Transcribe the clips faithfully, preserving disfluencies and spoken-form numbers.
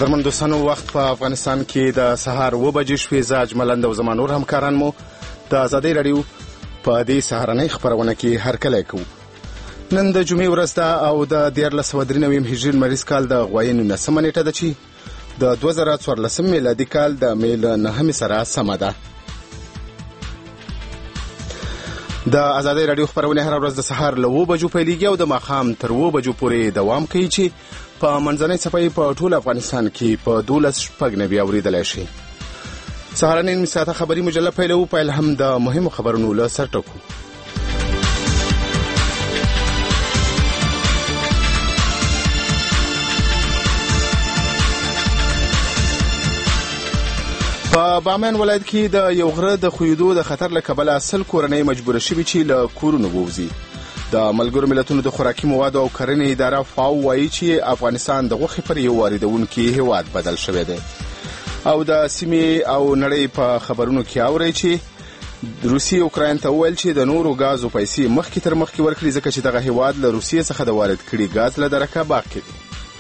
قدرمن دوستانو، وخت په افغانستان کې د سهار و بجې شوې. زه اجمل او زما نور همکاران مو د ازادۍ راډیو په دې سهارنۍ خپرونه کې هرکلی کوو. نن د جمعې ورځ ده او د دیارلس سوه درې نوي هجري لمریز کال د غوایي نولسمه نیټه ده چې د دوه زره څوارلسم میلادي کال د مې له نهمې سره سمه ده. د ازادۍ راډیو خپرونه هر ورځ د سهار له اوه بجو پیلېږي او د ماښام تر اوه بجو پورې دوام کوي چې په منځنۍ څپې په ټول افغانستان کې په دولس شپږ نوي اورېدلی شي. سهارنۍ نیم ساعته خبري مجله پیلوو. پیل هم د مهمو خبرونو له سرټکو. په بامیان ولایت کې د یو غره د ښویېدو د خطر له کبله سل کورنۍ مجبوره شوي چې له کورونو ووځي. د ملګرو ملتونو د خوراکي موادو او کرنې اداره فاو وایي چې افغانستان د غوښې پر یو واردونکي هیواد بدل شوی دی. او د سیمې او نړۍ په خبرونو کې اورئ چې روسیې اوکراین ته وویل چې د نورو غازو پیسې مخکې تر مخکې ورکړي، ځکه چې دغه هیواد له روسیې څخه د وارد کړي غاز له درکه باقي دی.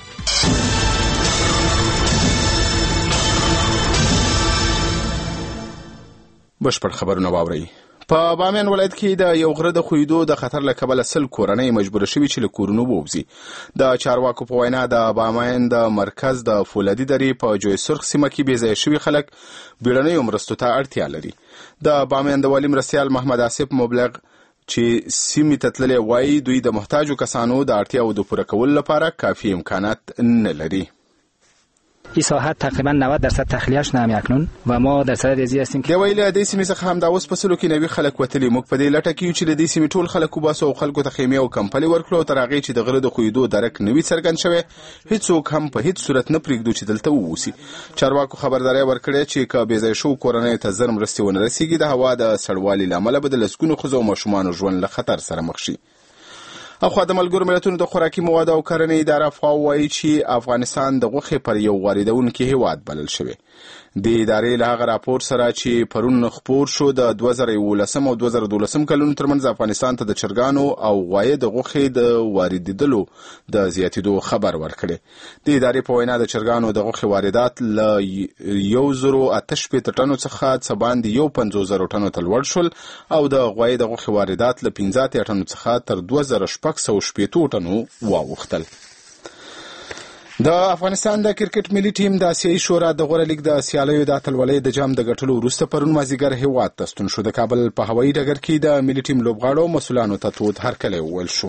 بشپړ خبرونه واورئ. په بامیان ولایت کې د یو غره د ښویېدو د خطر له کبله سل کورنۍ مجبوره شوي چې له کورونو ووځي. د چارواکو په وینا د بامیان د مرکز د فولادي درې په جوی سرخ سیمه کې بې ځایه شوي خلک بیړنیو مرستو ته اړتیا لري. د بامیان د والي مرستیال محمد آصف مبلغ چې سیمې ته تللی وایي دوی د محتاجو کسانو د اړتیاو د پوره کولو لپاره کافی امکانات نه لري. این ساحت تقریبا نود درصد تخلیه‌اش نام اکنون و ما در صدد ازی هستیم که دی ویل د سیمې څخه هم د اوس په سلو کې نوي خلک وتلي. موږ په دې لټه کې یو چې د دې سیمې ټول خلک وباسو او خلکو ته خیمې او کمپلې ورکړو. تر هغې چې د غره د ښویېدو درک نوي څرګند شوی، هیڅوک هم په هیڅ صورت نه پرېږدو چې دلته ووسي. چارواکو خبرداری ورکړې چې که بې ځایه شوو کورنیو ته زر مرستې ونه رسېږي، د هوا د سړوالي له امله به د لسګونو ښځو او ماشومانو ژوند له خطر سره مخ شي. اخوا د ملګرو ملتونو د خوراکي موادو او کرنې اداره فاو وایي چې افغانستان د غوښې پر یو واردونکي هیواد بلل شوی. د ادارې له هغه راپور سره چې پرون خپور شو، د دوه زره یولسم او دوه زره دولسم کلونو ترمنځ افغانستان ته د چرګانو او غوایه د غوښې د واردېدلو د زیاتېدو خبر ورکړی. د ادارې په وینا د چرګانو د غوښې واردات له یو زرو اته شپېته ټنو څخه څه باندې یو پنځوس زرو ټنو ته لوړ شول او د غوایې د غوښې واردات له پنځه اتیا ټنو څخه تر دوه زره شپږ سوه شپېته ټنو واوښتل. د افغانستان د کرکټ ملي ټیم د آسیایي شورا د غوره لیګ د سیالیو د اتلولۍ د جام د ګټلو وروسته پرون مازدیګر هیواد ته ستون شو. د کابل په هوایي ډګر کې د ملي ټیم لوبغاړو مسؤلانو ته تود هرکلی وویل شو.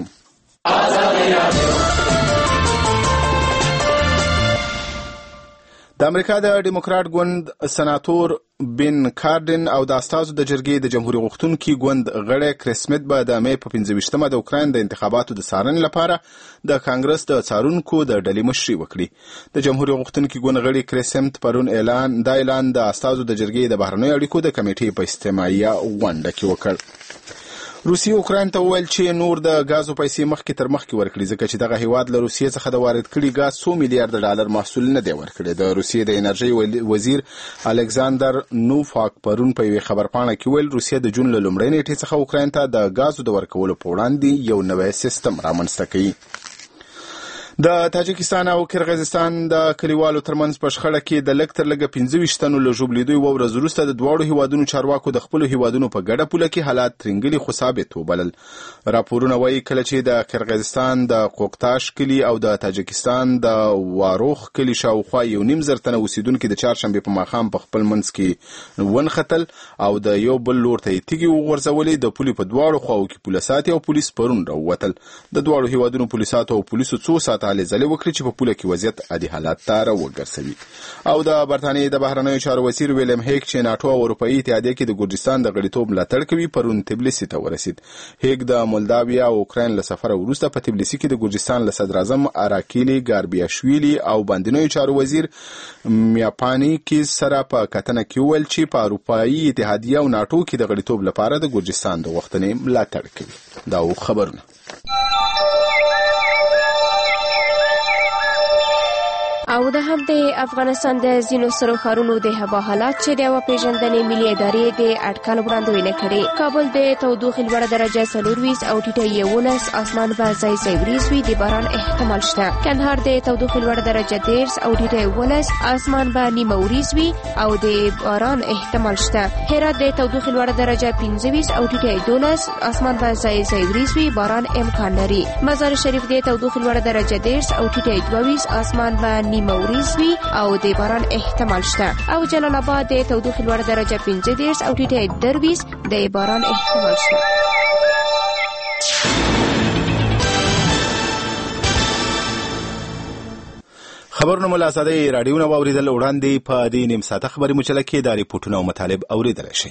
د امریکا د ډیموکرات ګوند سناتور بن کارډن او د استازو د جرګې د جمهوریت غوښتونکي ګوند غړی کریس سمیت به د مې په پنځه ویشتمه د اوکراین د انتخاباتو د څارنې لپاره د کانګرس د څارونکو د ډلې مشري وکړي. د جمهوریت غوښتونکي ګوند غړي کریس سمیت پرون اعلان دا اعلان د استازو د جرګې د بهرنیو اړیکو د کمیټې په اجتماعي غونډه کې وکړ. روسیې اوکراین ته وویل چې نور د غازو پیسې مخکې تر مخکې ورکړي، ځکه چې دغه هیواد له روسیې څخه د وارد کړي غاز څو میلیارډ ډالر محصول نه دی ورکړی. د روسیې د انرژۍ وزیر الکساندر نوفاک پرون په یوې خبرپاڼه کې ویل روسیه د جون له لومړۍ نیټې څخه اوکراین ته د غازو د ورکولو په وړاندې یو نوی سیستم رامنځته کوي. د تاجکستان او کرغیزستان د کلیوالو ترمنځ په شخړه کې د لږ تر لږه پنځه ویشت تنو له ژوبلېدو یوه ورځ وروسته د دواړو هیوادونو چارواکو د خپلو هیوادونو په ګډه پوله کې حالات ترنګلي خو ثابت وبلل. راپورونه وایي کله چې د کرغیزستان د قوقتاش کلي او د تاجکستان د واروخ کلي شاوخوا یو نیم زر تنه اوسېدونکي د چهارشنبې په ماښام په خپل منځ کې ونښتل او د یو بل لور ته یې تیږې وغورځولې. د پولې په دواړو خواو کې پوله ساتي او پولیس پرون راووتل. د دواړو هیوادونو پولیساتو او پولیسو څو ساعته هلې ځلې وکړي چې په پوله کې وضعیت عادي حالات ته راوګرځوي. او د برطانیې د بهرنیو چارو وزیر ویلیم هیګ چې ناټو او اروپایي اتحادیه کې د ګرجستان د غړیتوب ملاتړ کوي پرون تبلیسي ته ورسید. هیګ د مولداویا او اوکراین له سفره وروسته په تبلیسي کې د ګرجستان له صدراعظم اراکیلی ګاربیاشویلی او باندنیو چارو وزیر میاپانیکیز سره په کتنه کې وویل چې په اروپایي اتحادیه او ناټو کې د غړیتوب لپاره د ګرجستان د غوښتنې ملاتړ کوي. دا خبرونه او د هم د افغانستان د ځینو سترو ښارونو د هوا حالات چې د یوه پیژندنې ملي ادارې د اټکل وړاندوینه کړې. کابل د تودوخې لوړه درجه څلور ویشت او ټیټه یولس، اسمان به ځای ځای وریځ وي، د باران احتمال شته. کندهار د تودوخې لوړه درجه دېرش او ټیټه یولس، اسمان به نیمه وریځ وي او د باران احتمال شته. هرات د تودوخې لوړه درجه پنځه ویشت او ټیټه دولس، اسمان به ځای ځای وریځ وي، باران امکان لري. مزار شریف د تودوخې لوړه درجه دېرش او ټیټه دوه ویشت، اسمان به نیمه وریځ وي او د باران احتمال شته. او جلال آباد د تودوخې لوړه درجه پنځه دېرش او ټیټه درویشت، د باران احتمال شته. خبرونه مو له ازادۍ راډیو نه واورېدل. وړاندې په دې نیم ساعته خبري مجله کې د ریپورټونو او مطالب اورېدلی شئ.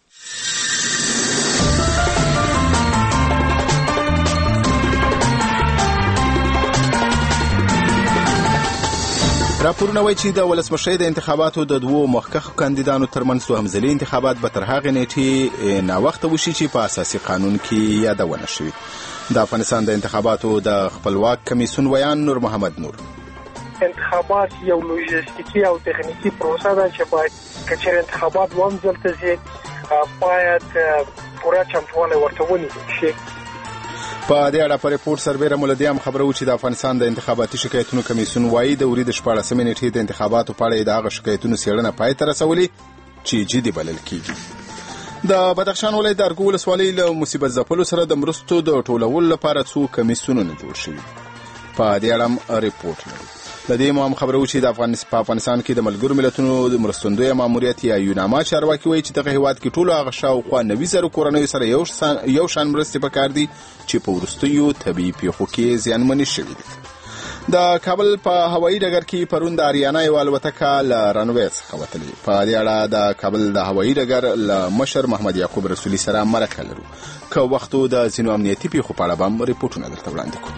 راپورونه وایي چې د ولسمشرۍ د انتخاباتو د دوو مخکښو کاندیدانو ترمنځ دوهمځلي انتخابات به تر هغې نیټې ناوخته وشي چې په اساسي قانون کې یادونه شوې. د افغانستان د انتخاباتو د خپلواک کمیسیون ویان نور محمد نور: انتخابات یو لوژستیکي او تخنیکي پروسه ده چې باید که چېرې انتخابات دوهم ځل ته ځي باید پوره چمتووالی ورته ونیول شي. په دې اړه په ریپورټ سربیره مولدي هم خبره و چې د افغانستان د انتخاباتي شکایتونو کمیسیون وایي د وري د شپاړسمې نیټې د انتخاباتو په اړه د هغه شکایتونو څېړنه پای ته رسولې چې جدي بلل کېږي. د بدخشان ولایت د ارګو ولسوالۍ له مصیبت ځپلو سره د مرستو د ټولولو لپاره څو کمیسیونونه جوړ شوي. په دې اړه هم ریپورټ لرو. د دې مو هم خبره و چې د افغانستان کې د ملګرو ملتونو د مرستندویه ماموریت یا یوناما چارواکي وایي چې دغه هیواد کې ټولو هغه شاوخوا نوي زره کورنیو سره یو شان مرستې پکار دي چې په وروستیو طبیعي پیښو کې زیانمنې شوي دي. د کابل په هوایي ډګر کې پرون د اریانا یوه الوتکه له رنوی څخه وتلې. په دې اړه د کابل د هوایي ډګر له مشر محمد یعقوب رسولي سره مرکه لرو. که وختو د ځینو امنیتي پیښو په اړه به هم ریپورټونه درته وړاندې کوو.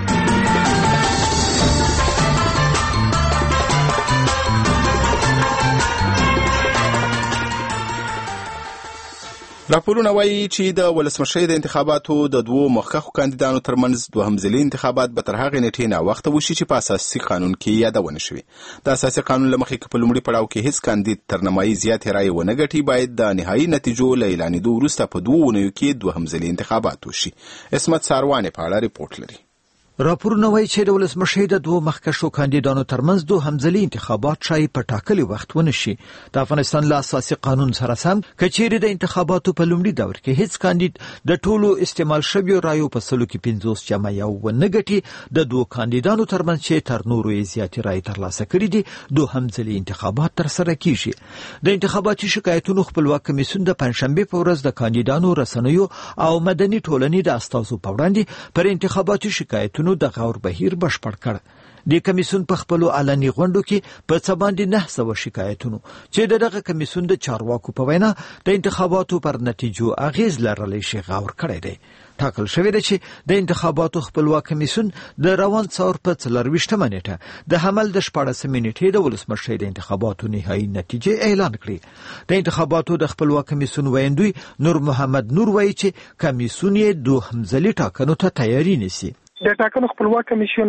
راپورونه وایي چې د ولسمشرۍ د انتخاباتو د دوو مخکښو کاندیدانو ترمنځ دوهمځلي انتخابات به تر هغې نیټې ناوخته وشي چې په اساسي قانون کې یادونه شوې. د اساسي قانون له مخې که په لومړي پړاو کې هیڅ کاندید تر نیمایي زیاتې رایې ونه ګټي، باید د نهایي نتیجو له اعلانېدو وروسته په دوو اونیو کې دوهمځلي انتخابات وشي. عصمت ساروانې په اړه ریپورټ لري. راپورونه وایي چې د ولسمشرۍ د دوو مخکښو کاندیدانو ترمنځ دوهمځلي انتخابات شاید په ټاکلي وخت ونشي. د افغانستان له اساسي قانون سره سم که چیرې د انتخاباتو په لومړي دور کې هیڅ کاندید د ټولو استعمال شویو رایو په سلو کې پنځوس جمع یو ونه ګټي، د دوو کاندیدانو ترمنځ چې تر نورو یې زیاتې رایې ترلاسه کړي دي دوهمځلي انتخابات ترسره کیږي. د انتخاباتي شکایتونو خپلواک کمیسیون د پنجشنبې په ورځ د کاندیدانو، رسنیو او مدني ټولنې د استازو په وړاندې پر انتخاباتي شکایتونو د غور بهیر بشپړ کړ. د کمیسیون په خپلو علني غونډو کې په څه باندې نه سوه شکایتونو چې د دغه کمیسیون د چارواکو په وینا د انتخاباتو پر نتیجو اغیز لرلی شي غور کړی دی. ټاکل شوې ده چې د انتخاباتو خپلواک کمیسیون د روان څلور په څلرویشتمه نیټه د حمل د شپاړسمې نیټې د ولسمشرۍ د انتخاباتو نهایي نتیجې اعلان کړې. د انتخاباتو د خپلواک کمیسیون ویاندوی نور محمد نور وایي چې کمیسیون یې دوهمځلي ټاکنو ته تیاری نیسي. د ټاکنو خپلواک کمیسیون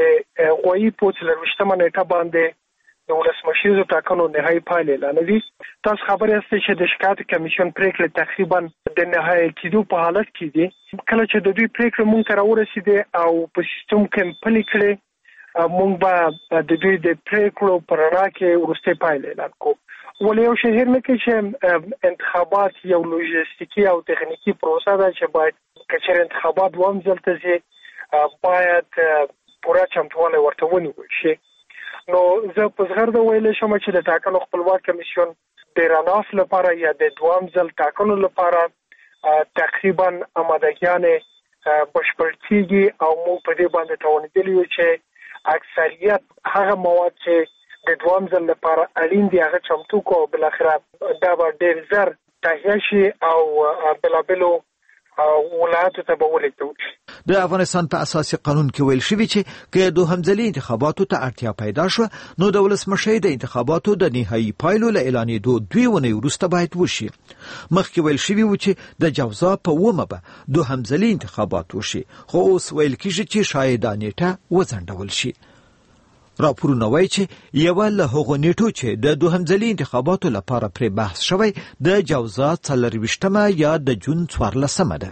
د غوایي په څلرویشتمه نیټه باندې د ولسمشریزو ټاکنو نهایي پایلې اعلانوي. تاسو خبر یاست چې د شکایت کمیسیون پریکړې تقریبا د نهایي کېدو په حالت کې دي. کله چې د دوی پریکړې مونږ ته راورسېدې او په سیستم کې پلي کړې، مونږ به د دوی د پریکړو په رڼا کې وروستۍ پایلې اعلان کوو. ولې یو شی هېر نه کړئ چې انتخابات یو لوژستیکي او تخنیکي پروسه ده چې باید که چېرې انتخابات دوهم ځل ته ځي باید پوره چمتووالی ورته ونیول شي. نو زه په زغرده ویلی شم چې د ټاکنو خپلواک کمیسیون د راناف لپاره یا د دوام ځل ټاکنو لپاره تقریبا آمادګیانې بشپړتیږي او موږ په دې باندې توانیدلي یو چې اکثریت هغه مواد چې د دوام ځل لپاره اړین دي هغه چمتو کو. بالاخره دا به ډېر زر تهیه شي او بلابلو ولایتو ته به ولېږدول شي. د افغانستان په اساسي قانون کې ویل شوي چې که دوهمځلي انتخاباتو ته اړتیا پیدا شوه نو د ولسمشرۍ د انتخاباتو د نهایي پایلو له اعلانېدو دوې ونې وروسته باید وشي. مخکې ویل شوي و چې د جوزا په اوومه به دوهمځلي انتخابات وشي، خو اوس ویل کېږي چې شاید دا نیټه وځنډول شي. راپورونه وایي چې یوه له هغو نیټو چې د دوهم ځلي انتخاباتو لپاره پرې بحث شوی د جوزا څلرویشتمه یا د جون څوارلسمه ده.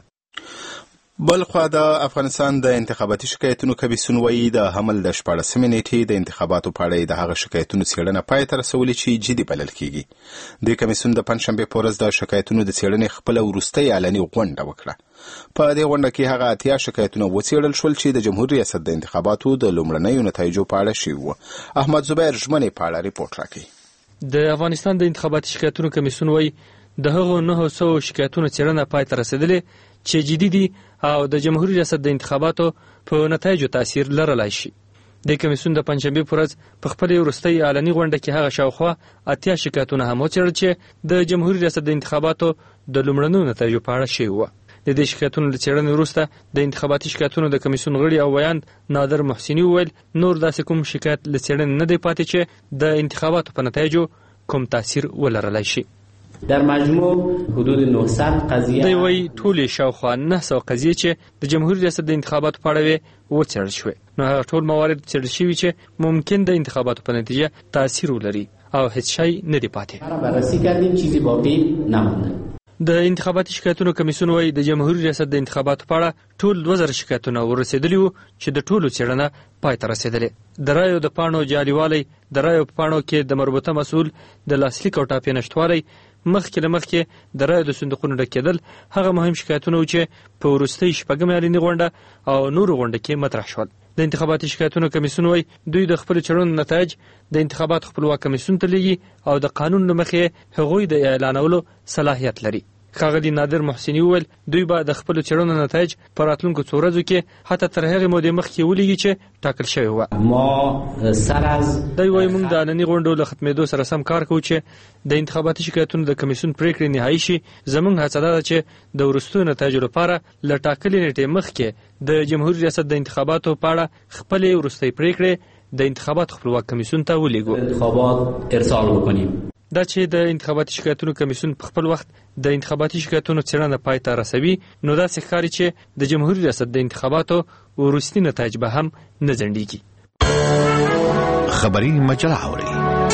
بلخوا د افغانستان د انتخاباتي شکایتونو کمیسیون وایي د حمل د شپاړسمې نیټې د انتخاباتو په اړه د هغه شکایتونو څېړنه پای ته رسولې چې جدي بلل کیږي. د کمیسیون د پنجشنبې په ورځ د شکایتونو د څېړنې خپله وروستۍ اعلاني غونډه وکړه. په دې غونډه کې هغه اتیا شکایتونه وڅېړل شول چې د جمهور ریاست د انتخاباتو د لومړنیو نتایجو په اړه شوي وو. احمد زبیر ژمنې په اړه ریپورټ راکوي. د افغانستان د انتخاباتي شکایتونو کمیسیون وایي د هغو نهه سوه شکایتونو څېړنه پای ته رسېدلې چې جدي دي او د جمهوریت ریاست د انتخاباتو په نتایجو تاثیر لرلای شي. د کمیسیون د پنجشنبې په ورځ په خپلې وروستۍ اعلاني غونډه کې هغه شاوخوا اتیا شکایتونه هم وڅېړل چې د جمهوریت ریاست د انتخاباتو د لومړنیو نتایجو په اړه شوي وو. د دې شکایتونو له څېړنې وروسته د انتخاباتي شکایتونو د کمیسیون غړي او ویاند نادر محسني وویل نور داسې کوم شکایت له څېړنې نه دی پاتې چې د انتخاباتو په نتایجو کوم تاثیر ولرلای شي. در مجموع حدود نهصد قضیه دی وی ټولې شاوخوا نه سوه قضیې چې د جمهوریت ریاست د انتخاباتو په اړه وڅېړل شوې. نو هغه ټول موارد څېړل شوي چې ممکن د انتخاباتو په نتیجه تاثیر ولري او هیڅ شی نه دی پاتې. بررسی کردیم چیزی باقی نمونده. د انتخاباتي شکایتونو کمیسیون وایي د جمهوریت ریاست د انتخاباتو په اړه ټول دوه زره شکایتونه ورسېدلي وو چې د ټولو څېړنه پای ته رسېدلې. د رایو د پاڼو جعليوالی، د رایو په پاڼو کې د مربوطه مسؤل د لاسلیک او ټاپې نشتوالی، مخکې له مخکې د رایو د صندوقونو ډکېدل هغه مهم شکایتونه وو چې په وروستۍ شپږمې اعلاني غونډه او نورو غونډه کې مطرح شول. د انتخاباتي شکایتونو کمیسیون وایي دوی د خپلو څېړنو نتایج د انتخاباتو خپلواک کمیسیون ته لیږي او د قانون له مخې هغوی د اعلانولو صلاحیت لري. ښاغلي نادر محسني وویل دوی به د خپلو څېړنو نتایج په راتلونکو څو ورځو کې حتی تر هغې مودې مخکې ولیږي چې ټاکل شوې وه. ما سر از دی وایي موږ د اعلاني غونډو له ختمېدو سره سم کار کوو چې د انتخاباتي شکایتونو د کمیسیون پرېکړې نهایي شي. زموږ هڅه دا ده چې د وروستیو نتایجو لپاره له ټاکلې نیټې مخکې د جمهوریت ریاست د انتخاباتو په اړه خپلې وروستۍ پرېکړې د انتخاباتو خپلواک کمیسیون ته ولیږو. انتخابات ارسال وکړو. دا چې د انتخاباتي شکایتونو کمیسیون په خپل وخت د انتخاباتي شکایتونو څېړنه پای ته رسوي نو داسې ښکاري چې د جمهوریت ریاست د انتخاباتو وروستي نتایج به هم نه ځنډېږي. خبري مجله اوري.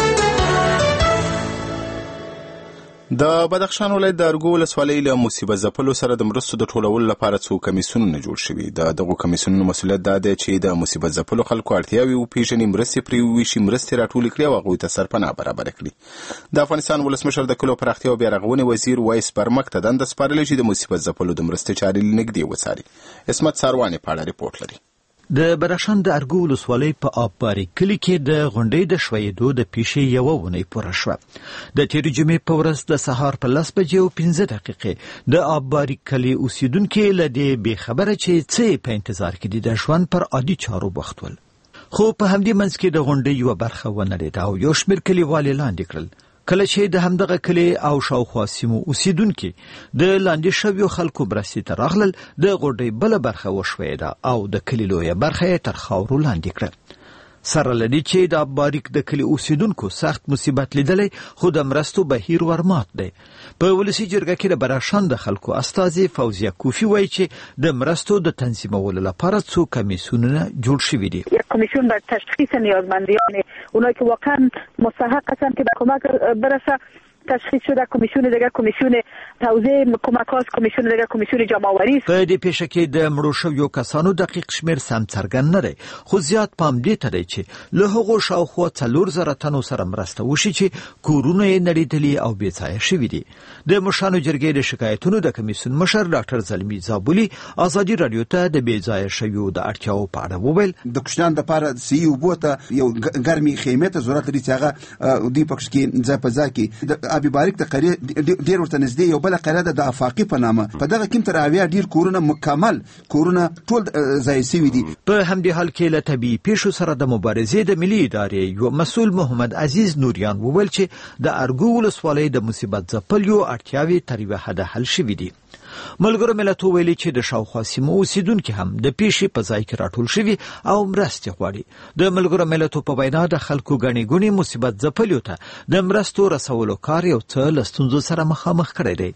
د بدخشان ولایت د ارګو ولسوالۍ له مصیبت ځپلو سره د مرستو د ټولولو لپاره څو کمیسیونونه جوړ شوي. د دغو کمیسیونونو مسؤلیت دا دی چې د مصیبت ځپلو خلکو اړتیاوې وپېژني، مرستې پرې وویشي، مرستې راټولې کړي او هغوی ته سرپناه برابره کړي. د افغانستان ولسمشر د کلو پراختیا او بیارغونې وزیر وایس برمک ته دنده سپارلې چې د مصیبت ځپلو د مرستې چارې نږدې وڅاري. اسمت ساروانې په اړه ریپورټ لري. د بدخشان د ارګو ولسوالۍ په آبباري کلي کې د غونډۍ د ښویېدو د پیښې یوه اونۍ پوره شوه. د تېرې جمعې په ورځ د سهار په لس بجې او پنځه دقیقې د آبباري کلي اوسیدونکي له دې بې خبره چې څه یې په انتظار کې دي د ژوند پر عادي چارو بوخت ول. خو په همدې منځ کې د غونډۍ یوه برخه ونړېده او یو شمېر کلیوال یې لاندې کړل. کله چې د همدغه کلي او شاوخوا سیمو اوسیدونکي د لاندې شویو خلکو مرستې ته راغلل، د غونډۍ بله برخه وښویېده او د کلي لویه برخه یې تر خاورو لاندې کړه. سره له دې چې د آبباریک د کلي اوسیدونکو سخت مصیبت لیدلی، خو د مرستو بهیر ورمات دی. په ولسي جرګه کې د بدخشان د خلکو استازي فوزیه کوفی وایي چې د مرستو د تنظیمولو لپاره څو کمیسیونونه جوړ شوي دي. کمیسیون بر تشخیص نیازمندیان اونایی که واقعا مستحق هستند که به کمک برسه تشخیص شده، کمیسیون دیگر کمیسیون توزیع کمک هاست، کمیسیون دیگر کمیسیون جمع آوری است. په دې پیښه کې د مړو شویو کسانو دقیق شمیر سم څرګند نه دی، خو زیات پام دې ته دی چې له هغو شاوخوا څلور زره تنو سره مرسته وشي چې کورونه یې نړېدلي او بې ځایه شوي دي. د مشرانو جرګې د شکایتونو د کمیسیون مشر ډاکټر زلمي زابولي ازادي رادیو ته د بې ځایه شویو د اړتیاو په اړه وویل. د کوچنیانو دپاره صحي اوبو ته یو ګرمې خیمې ته ضرورت لري چې هغه دوی پکښ کې ځای په ځای کې ابي بارک د قريه ډیر ورته نږدې یو بل قريه د افاقي په نامه په دغه کې تر اویا ډیر کورونه مکمل کورونه ټول ځای سوي دي. په همدې حال کې له طبيعي پیښو سره د مبارزې د ملي ادارې یو مسؤل محمد عزیز نوریان وویل چې د ارګو ولسوالۍ د مصیبت ځپلو اړتیاوې تر یوه حده حل شوي دي. ملګرو ملتونو ویلي چې د شاوخوا سیمو اوسیدونکي هم د پیښې په ځای کې راټول شوي او مرستې غواړي. د ملګرو ملتونو په وینا د خلکو ګڼې ګوڼې مصیبت ځپلو ته د مرستو رسولو کار یو څه له ستونزو سره مخامخ کړی دی.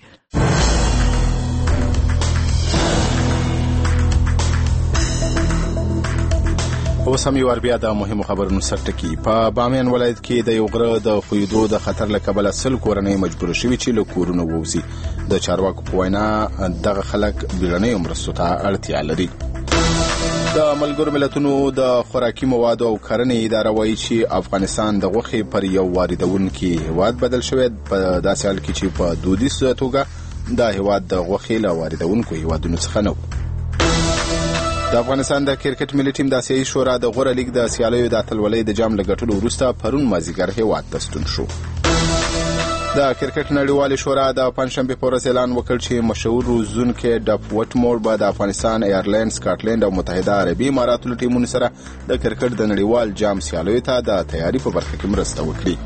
اوس هم یو بیا د مهمو خبرونو سرټکی. په بامیان ولایت کې د یو غره د خویدو د خطر له کبله سل کورنۍ مجبور شوي چې له کورونو ووځي. د چارواکو په وینا دغه خلک بیړنیو مرستو ته اړتیا لري. د ملګرو ملتونو د خوراکي موادو او کرنې اداره وایي چې افغانستان د غوښې پر یو واردونکي هیواد بدل شوی په داسې حال کې چې په دودیزه توګه د هیواد د غوښې له واردونکو هیوادونو څخه نه و. د افغانستان د کرکټ ملي ټیم د آسیایي شورا د غوره لیګ د سیالیو د اتلولۍ د جام له ګټلو وروسته پرون مازدیګر هیواد ته ستون شو. د کرکټ نړیوالې شورا د پنجشنبې په ورځ اعلان وکړ چې مشهور روزونکي ډف وټمور به د افغانستان، ایرلند، سکاټلند او متحده عربي اماراتو له ټیمونو سره د کرکټ د نړیوال جام سیالیو ته د تیاری په برخه کې مرسته وکړي.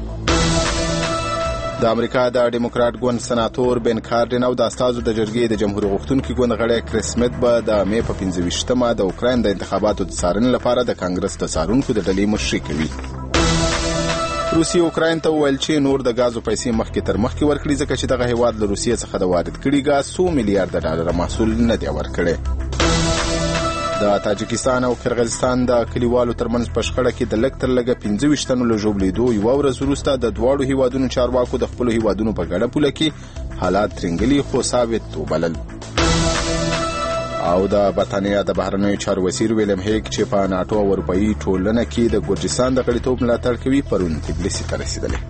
د امریکا د ډیموکرات ګوند سناتور بن کارډن او د استازو د جرګې د جمهوریت غوښتونکي ګوند غړی کریس سمیت به د مې په پنځه ویشتمه د اوکراین د انتخاباتو د څارنې لپاره د کانګرس د څارونکو د ډلې مشري کوي. روسیې اوکراین ته وویل چې نور د غازو پیسې مخکې تر مخکې ورکړي ځکه چې دغه هیواد له روسیې څخه د وارد کړي غاز څو میلیارډ ډالر محصول نه دی ورکړی. د تاجکستان او قرغیزستان د کلیوالو ترمنځ په شخړه کې د لږ تر لږه پنځه ویشت تنو له ژوبلېدو یوه ورځ وروسته د دواړو هیوادونو چارواکو د خپلو هیوادونو په ګډه پوله کې حالات ترنګلي خو ثابت وبلل. او د برطانیا د بهرنیو چارو وزیر ویلیم هیګ چې په ناټو او اروپایي ټولنه کې د ګرجستان د غړیتوب ملاتړ کوي پرون تبلیسي ته رسېدلی.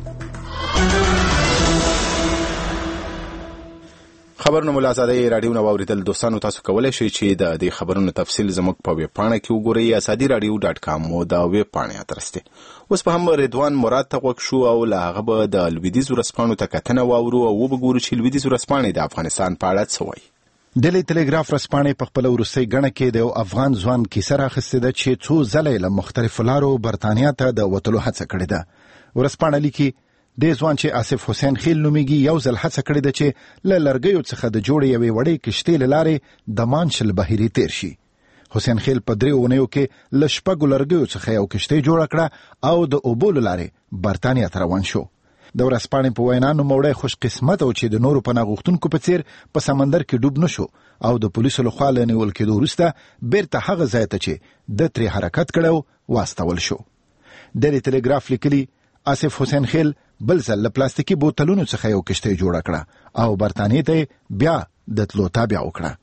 خبرونه مو له ازادۍ راډیو نه واورېدل. دوستانو تاسو کولی شئ چې د دې خبرونو تفصیل زموږ په ویب پاڼه کې وګورئ. ازادي راډیو ډاټ کام مو د ویب پاڼې ادرس دی. اوس په هم رضوان مراد ته غوږ شو او له هغه به د لویدیځ ورځپاڼو ته کتنه واورو او وبګورو چې لویدیځ ورځپاڼې د افغانستان په اړه څه وایي. ډیلی ټلیګراف ورځپاڼې په خپله وروستۍ ګڼه کې د یو افغان ځوان کیسه راخیستې ده چې څو ځله یې له مختلفو لارو برطانیا ته د وتلو هڅه کړې ده. ورځپاڼه لیکي د ځوان چې آصف حسین خیل نومیږي یو ځل هڅه کړې ده چې له لرګیو څخه د جوړې یوې وړې کشتۍ له لارې د مانشل بهیري تیر شي. حسین خیل په درې اونیو کې له شپږو لرګیو څخه یو کشتۍ جوړه کړه او د اوبو له لارې برطانیا ته روان شو. د ورځپاڼې په وینا نوموړی خوش قسمت او چې د نورو پناه غوښتونکو په څیر په سمندر کې ډوب نه شو او د پولیسو لخوا له نیول کېدو وروسته بیرته هغه ځای ته چې د ترې حرکت کړی واستول شو. ډیلی ټلیګراف لیکلي آصف حسین خیل بل ځل له پلاستیکي بوتلونو څخه یو کشتۍ جوړه کړه او برطانیې ته بیا د تلو تابع وکړه.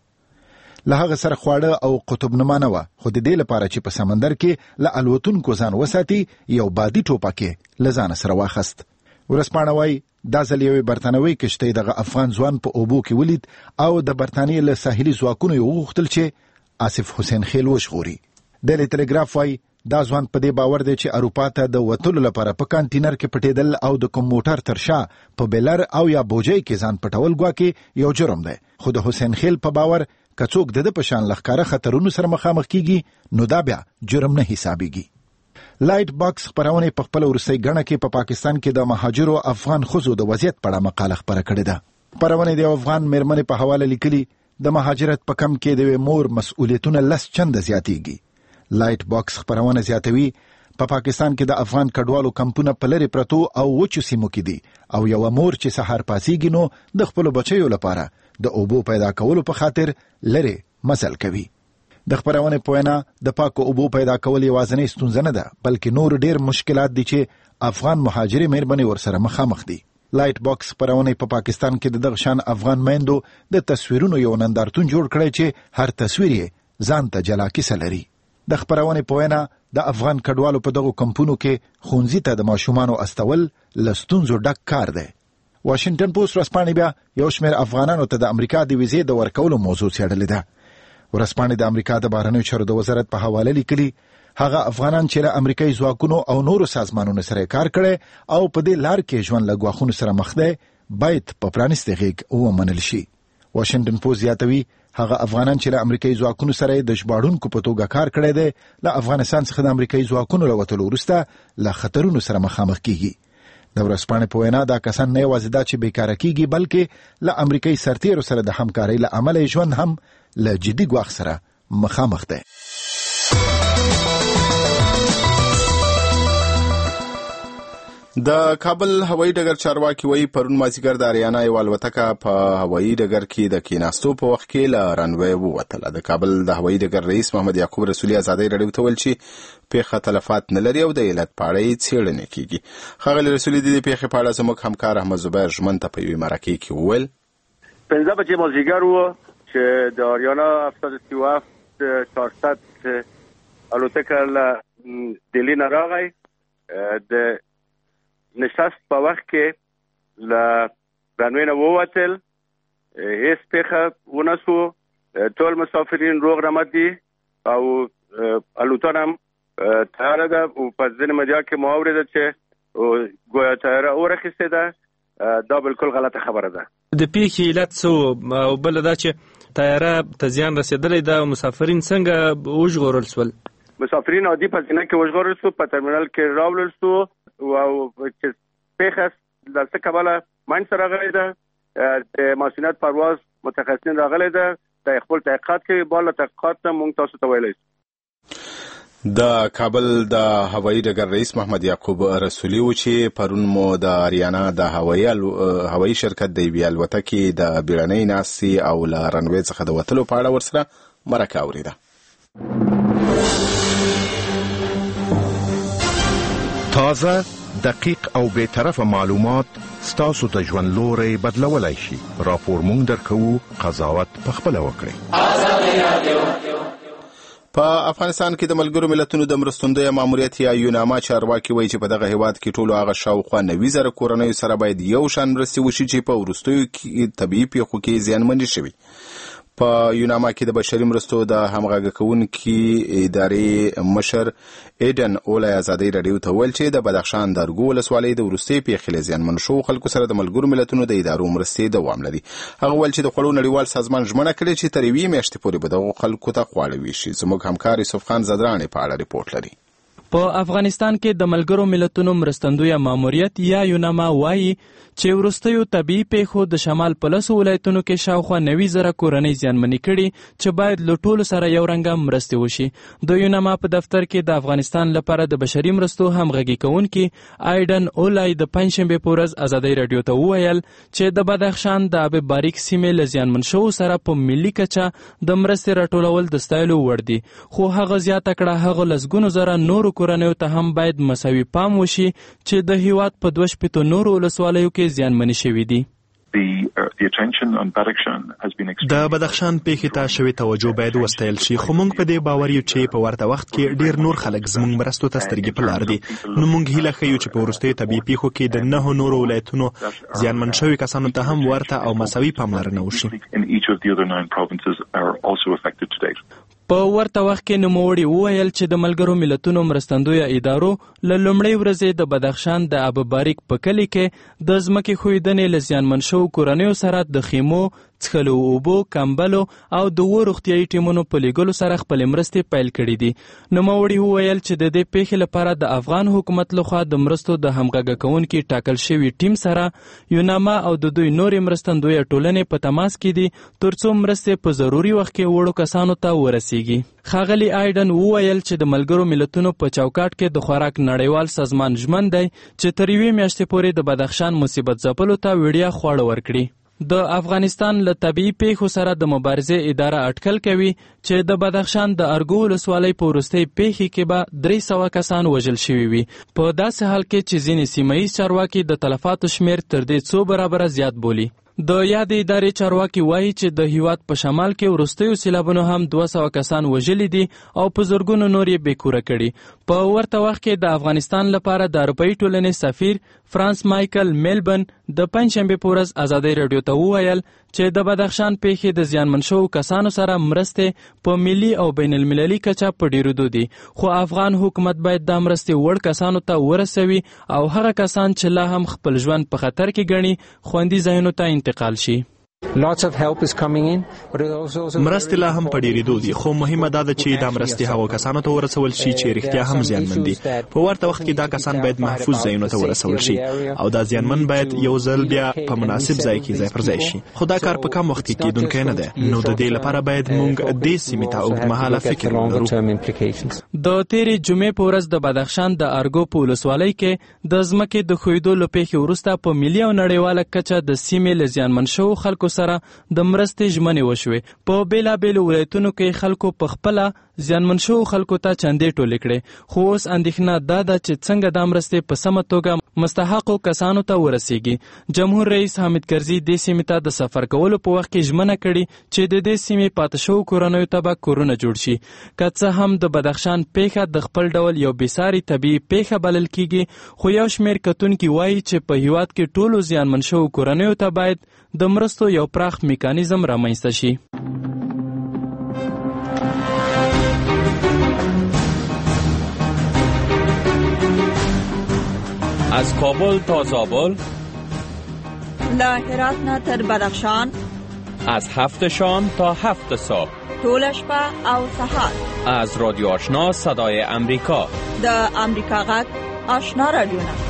له هغه سره خواړه او قطبنما نه وه خو د دې لپاره چې په سمندر کې له الوتونکو ځان وساتي یو بادي ټوپک یې له ځانه سره واخیست. ورځپاڼه وایي دا ځل یوې برطانوي کشتۍ دغه افغان ځوان په اوبو کې ولید او د برطانیې له ساحلي ځواکونو یې وغوښتل چې آصف حسین خیل وژغوري. ډیلی ټلیګراف وایي دا ځوان په دې باور دی چې اروپا ته د وتلو لپاره په کانټینر کې پټېدل او د کوم موټر تر شا په بیلر او یا بوجۍ کې ځان پټول ګواکې یو جرم دی. خو د حسین خیل په باور که څوک د ده په شان لښکاره خطرونو سره مخامخ کیږي نو دا بیا جرم نه حسابیږي. لایټ باکس خپرونې په خپله وروستۍ ګڼه کې په پاکستان کې د مهاجرو افغان ښځو د وضعیت په اړه مقاله خپره کړې ده. خپرونې د افغان میرمنې په حواله لیکلي د مهاجرت په کم کې د یوې مور مسؤلیتونه لس چنده زیاتیږي. لایټ باکس خپرونه زیاتوي په پا پاکستان کې د افغان کډوالو کمپونه په لرې پرتو او وچو سیمو کې دي او یو مور چې سهار پاسیږي نو د خپلو بچیو لپاره د اوبو پیدا کولو په خاطر لرې مزل کوي. د خپرونې په وینا د پاکو اوبو پیدا کول یوازینۍ ستونزه نه ده بلکې نور ډیر مشکلات دي چې افغان مهاجرې میرمنې ورسره مخامخ دي. لایټ باکس خپرونې په پاکستان کې د دغه شان افغان میندو د تصویرونو یو نندارتون جوړ کړی چې هر تصویر یې ځان ته جلا کیسه لري. د خپرونې په وینا د افغان کډوالو په دغو کمپونو کې ښوونځي ته د ماشومانو استول له ستونزو ډک کار دی. واشنګټن پوسټ ورځپاڼې بیا یو شمېر افغانانو ته د امریکا د ویزې د ورکولو موضوع څېړلې ده. ورځپاڼې د امریکا د بهرنیو چارو د وزارت په حواله لیکلي هغه افغانان چې له امریکایي ځواکونو او نورو سازمانونو سره کار کړی او په دې لار کې ژوند له ګواښونو سره مخ دی باید په پرانیستې غېږ ومنل شي. واشنګټن پوسټ زیاتوي هغه افغانان چې له امریکایي ځواکونو سره د ژباړونکو په توګه کار کړی دی له افغانستان څخه د امریکایي ځواکونو له وتلو وروسته له خطرونو سره مخامخ کیږي. د ورځپاڼې په وینا دا کسان نه یوازې دا چې بیکاره کیږي بلکې له امریکایي سرتیرو سره د همکارۍ له امله ژوند هم له جدي ګواښ سره مخامخ دی. د کابل هوایي ډګر چارواکي وایي پرون مازدیګر د اریانا یوه الوتکه په هوایي ډګر کې د کېناستو په وخت کې له رنوی ووتله. د کابل د هوایي ډګر رئیس محمد یعقوب رسولي ازادۍ راډیو ته ویل چې پیښه تلفات نه لري او د علت په اړه یې څېړنې کېږي. ښاغلي رسولي د دې پیښې په اړه زموږ همکار احمد زبیر ژمن ته په یوې مرکې کې وویل پنځه بجې مازدیګر و چې د اریانا هفتاد و سی و هفت چهارصد الوتکه له دهلي نه راغی. د نشست په وخت کې له رنوی نه ووتل، هیڅ پیښه ونه سو، ټول مسافرین روغ رمټ دي او الوتنه هم تیاره ده. او په ځینې مدیا کې مو اورېده چې ګویا تیاره ورخیستې ده. دا بالکل غلطه خبره ده. د پیښې علت څه او بله دا چې تیاره ته زیان رسېدلی ده او مسافرین څنګه وژغورل سول؟ مسافرین عادي په زینه کې وژغورل سو، په ترمینل کې راوړل سو او چې پیښه د څه کبله منځته راغلی ده. د ماشینات پرواز متخصصین راغلی ده، د خپل تحقیقات کوي. بالا تحقیقات ته موږ تاسو ته ویلی سو. د کابل د هوایي ډګر رئیس محمد یعقوب رسولي و چې پرون مو د اریانا د هوایي الو... هوایي شرکت د یوې الوتکې د بیړنۍ ناستې او له رنوی څخه د وتلو په اړه ورسره مرکه اورېده. تازه، دقیق او بی‌طرفه معلومات ستاسو د ژوند لوری بدلولای شي. راپور مونږ درکوو، قضاوت پخپله وکړئ. په افغانستان کې د ملګرو ملتونو د مرستندویه ماموریت یا یوناما چارواکي وایي چې په دغه هیواد کې ټولو هغه شاوخوا نوي زره کورنیو سره باید یو شان مرستې وشي چې په وروستیو کې طبیعي پیښو کې زیانمنې شوي. په یوناما کې د بشري مرستو د همغږي کوونکي ادارې مشر ایډن اولای ازادۍ راډیو ته ویل چې د بدخشان د ارګو ولسوالۍ د وروستۍ پیښې له زیانمنو شوو خلکو سره د ملګرو ملتونو د ادارو مرستې دوام لري. هغه ویل چې د خوړو نړیوال سازمان ژمنه کړې چې تر یوې میاشتې پورې به دغو خلکو ته خواړه ویشي. زموږ همکار یوسف خان زدرانې په اړه ریپورټ لري. په افغانستان کې د ملګرو ملتونو مرستندویه ماموریت یا یوناما وایي چې وروستیو طبیعي پیښو د شمال په لسو ولایتونو کې شاوخوا نوي زره کورنۍ زیانمنې کړي چې باید له ټولو سره یو رنګه مرستې وشي. د یوناما په دفتر کې د افغانستان لپاره د بشري مرستو همغږي کوونکي ایډن اولای د پنجشنبې په ورځ ازادۍ راډیو ته وویل چې د بدخشان د آب باریک سیمې له زیانمن شوو سره په ملي کچه د مرستې راټولول د ستایلو وړ دي، خو هغه زیاته کړه هغه لسګونو زره نورو کورنیو ته هم باید مساوي پام وشي چې د هیواد په دوه شپېتو نورو ولسوالیو کې زیانمنې شوي دي. د بدخشان پیښې ته شوې توجه باید وستایل شي، خو موږ په دې باور یو چې په ورته وخت کې ډیر نور خلک زموږ مرستو ته سترګې په لار دي. نو موږ هیله ښیو چې په وروستیو طبیعي پیښو کې د نهو نورو ولایتونو زیانمن شوي کسانو ته هم ورته او مساوي پاملرنه وشي. په ورته وخت کې نوموړي وویل چې د ملګرو ملتونو مرستندویه ادارو له لومړۍ ورځې د بدخشان د آب باریک په کلي کې د ځمکې ښویدنې له زیانمن شوو کورنیو سره د خیمو، څښلو اوبو، کمبلو او د اوو روغتیایي ټیمونو په لیږلو سره خپلې مرستې پیل کړي دي. نوموړي وویل چې د دې پیښې لپاره د افغان حکومت لخوا د مرستو د همغږه کوونکي ټاکل شوي ټیم سره یوناما او د دوی نورې مرستندویه ټولنې په تماس کې دي تر څو مرستې په ضروري وخت کې وړو کسانو ته ورسیږي. ښاغلي ایډن وویل چې د ملګرو ملتونو په چوکاټ کې د خوراک نړیوال سازمان ژمن دی چې تر یوې میاشتې پورې د بدخشان مصیبت ځپلو ته وړیا خواړه ورکړي. د افغانستان له طبیعي پیښو سره د مبارزې اداره اټکل کوي چې د بدخشان د ارګو ولسوالۍ په وروستۍ پیښې کې به درې سوه کسان وژل شوي وي، په داسې حال کې چې ځینې سیمه ییز چارواکي د تلفاتو شمېر تر دې څو برابره زیات بولي. د یادې ادارې چارواکي وایي چې د هیواد په شمال کې وروستیو سیلابونو هم دوه سوه کسان وژلي دي او په زرګونو نور یې بېکوره کړي. په ورته وخت کې د افغانستان لپاره د اروپایي ټولنې سفیر فرانس مایکل میلبن د پنجشنبې په ورځ ازادۍ راډیو ته وویل چې د بدخشان پیښې د زیانمن شوو کسانو سره مرستې په ملي او بین المللي کچه په ډیرېدو دي، خو افغان حکومت باید دا مرستې وړ کسانو ته ورسوي او هغه کسان چې لا هم خپل ژوند په خطر کې ګڼي خوندي ځایونو ته انتقال شي. مرستې لا هم په ډېرېدو دي، خو مهمه دا ده چې دا مرستې هغو کسانو ته ورسول شي چې رښتیا هم زیانمن دي. په ورته وخت کې دا کسان باید محفوظ ځایونو ته ورسول شي او دا زیانمن باید یو ځل بیا په مناسب ځای کې ځای پر ځای شي. خو دا کار په کم وخت کې کېدونکی نه دی، نو د دې لپاره باید موږ دې سیمې ته اوږدمهاله فکر ولرو. د تېرې جمعې په ورځ د بدخشان د ارګو په ولسوالۍ کې د ځمکې د ښویېدو له پیښې وروسته په ملي او نړیواله کچه د سیمې له زیانمن شوو خلکو سره د مرستې ژمنې وشوې. په بېلابېلو ولایتونو کې خلکو په خپله زیانمن شوو خلکو ته چندې ټولې کړې، خو اوس اندېښنه دا ده چې څنګه دا مرستې په سمه توګه مستحقو کسانو ته ورسیږي. جمهور رئیس حامد کرزي دې سیمې ته د سفر کولو په وخت کې ژمنه کړې چې د دې سیمې پاتې شوو کورنیو ته به کورونه جوړ شي. که څه هم د بدخشان پیښه د خپل ډول یو بېساري طبیعي پیښه بلل کیږي، خو یو شمېر کتونکي وایي چې په هیواد کې ټولو زیانمن شوو کورنیو ته باید د مرستو یو پراخ میکانیزم رامنځته شي. از کابل تا زابل، له هرات نه تر بدخشان، از هفت شام تا هفت صبح، طول شپه او سحر، از رادیو آشنا صدای امریکا، د امریکا غږ آشنا رادیو نه.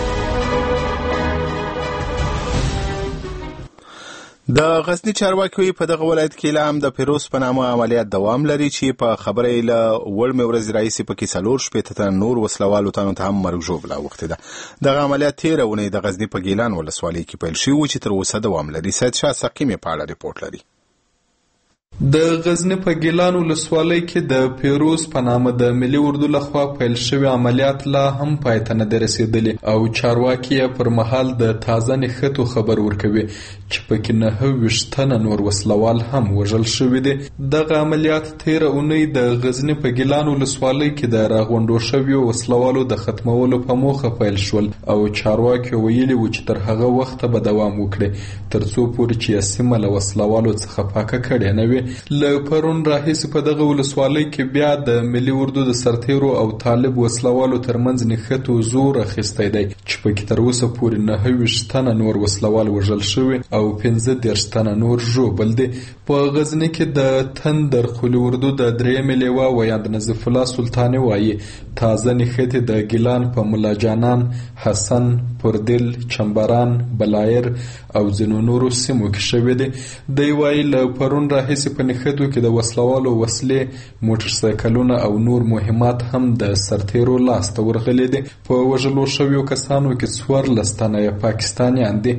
د غزنی چارواکي په دغه ولایت کې لا هم د پیروز په نامه عملیات دوام لري چې په خبره یې له وړمې ورځې راهیسې پکې څلور شپېته تنه نور وسلوالو تانو ته هم مرګ ژوبله اوښتې ده. دغه عملیات تېره اونۍ د غزني په ګیلان ولسوالۍ کې پیل شوي و چې تر اوسه دوام لري. سید شاه سقیم یې په اړه ریپورټ لري. د غزنی په ګیلان ولسوالۍ کې د پیروز په نامه د ملي اردو لخوا پیل شوي عملیات لا هم پای ته نه دي رسېدلي او چارواکي یې پر مهال د تازه نښتو خبر ورکوي چې پکې نهه ویشت تنه نور وسلوال هم وژل شوي دي. دغه عملیات تېره اونۍ د غزني په ګیلان ولسوالۍ کې د راغونډو شویو وسلوالو د ختمولو په موخه پیل شول او چارواکي ویلي و چې تر هغه وخته به دوام وکړي تر څو پورې چې سیمه له وسلوالو څخه پاکه کړې نه وي. له پرون راهیسې په دغه ولسوالۍ کې بیا د ملي اردو د سرتیرو او طالب وسلوالو ترمنځ نښتو زور اخیستی دی چې پکې تر اوسه پورې نهه ویشت تنه نور وسلوال وژل شوي او پنځه دېرش تنه نور ژوبل دي. په غزني کې د تندر قلي اردو د درېیمې لیوه ویاند نظیف الله سلطاني وایي تازه نښتې د ګیلان په ملاجانان، حسن، پردل، چمبران، بلایر او ځینو نورو سیمو کې شوي دي. دی وایي له پرون راهیسې په نښتو کې د وسلوالو وسلې، موټرسایکلونه او نور مهمات هم د سرتیرو لاسته ورغلي دي. په وژلو شویو کسانو کې څوارلس تنه یې پاکستانیان دي.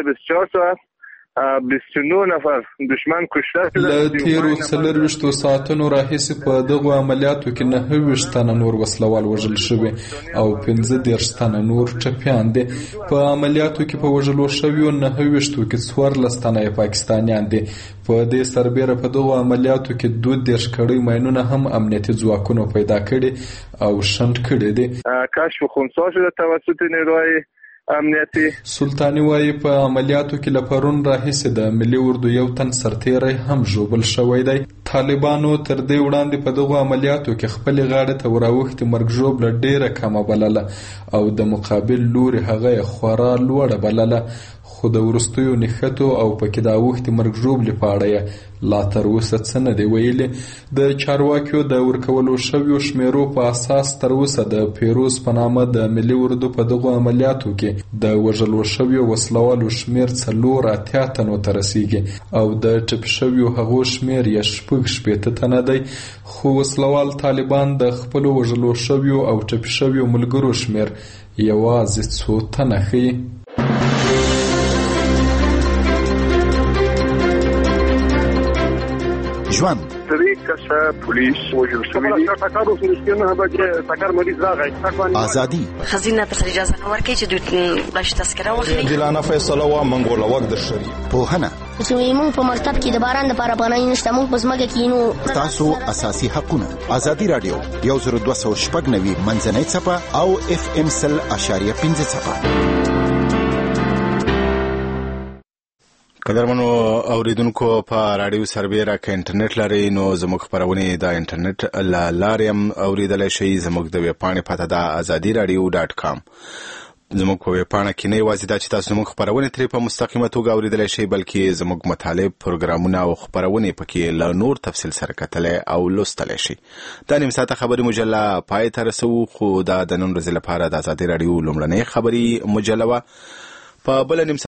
بیست و نه نفر دشمن کشته شده. له تیرو څلرویشتو ساعتونو راهیسې په دغو عملیاتو کې نهه ویشت تنه نور وسلوال وژل شوي او پنځه دېرش تنه نور ټپیان دي. په عملیاتو کې په وژلو شویو نهه ویشتو کې څوارلس تنه یې پاکستانیان دي. په دې سربیره په دغو عملیاتو کې دوه دېرش کړۍ ماینونه هم امنیتي ځواکونو پیدا کړي او شنډ کړي دي. کشف خنثی شده توسط نیروهای امنیتی. سلطانی وایي په عملیاتو کې له پرون راهیسې د ملي اردو یو تن سرتیری هم ژوبل شوی دی. طالبانو تر دې وړاندې په دغو عملیاتو کې خپلې غاړې ته وراوښتې مرګ ژوبله ډېره کمه بلله او د مقابل لوري هغه یې خورا لوړه بلله، خو د وروستیو نښتو او پکې د اوښتې مرګ ژوبلې په اړه یې لا تر اوسه څه نه دی ویلي. د چارواکیو د ورکولو شویو شمیرو په اساس تر اوسه د پیروز په نامه د ملي اردو په دغو عملیاتو کې د وژلو شویو وسلوالو شمیر څلور اتیا تنو ته رسیږي او د ټپي شویو هغو شمیر یې شپږ شپېته تنه دی. خو وسلوال طالبان د خپلو وژلو شویو او ټپي شویو ملګرو شمیر یوازې څو تنه ښیي. ژوند درې کسه پولیس وژل شوي دي. ټکر وسو نه به ټکر مریض راغی. ازادي خزینه پر اجازه نه ورکړي چې دوی بلش تذکره واخلي. جلانه فیصله وا منګوله وخت در شری پوهنه چې موږ په مکتب کې د باران لپاره پناه نشته، موږ په ځمکه کې نو تاسو اساسي حقونه. ازادي رادیو یو زر دوه سوه شپږ نوي منځنۍ څپه او اف ام سل اشاریه پنځه څپه. قدرمنو اوریدونکو په رادیو سربیره کې انټرنیټ لري نو زموږ خبرونه د انټرنیټ له لارې هم اوریدلای شئ. زموږ د ویب پاڼې پته ده ازادي رادیو ډاټ کام. زموږ په ویبپاڼه کې نه یوازې دا چې تاسو زموږ خپرونې ترې په مستقیمه توګه اورېدلی شئ بلکې زموږ مطالب پروګرامونه او خپرونې پکې له نور تفصیل سره کتلی او لوستلی شئ. دا نیم ساعته خبري مجله پای ته رسوو خو دا د نن ورځې لپاره د ازادي راډیو لومړنۍ خبري مجله وه. په بله نیم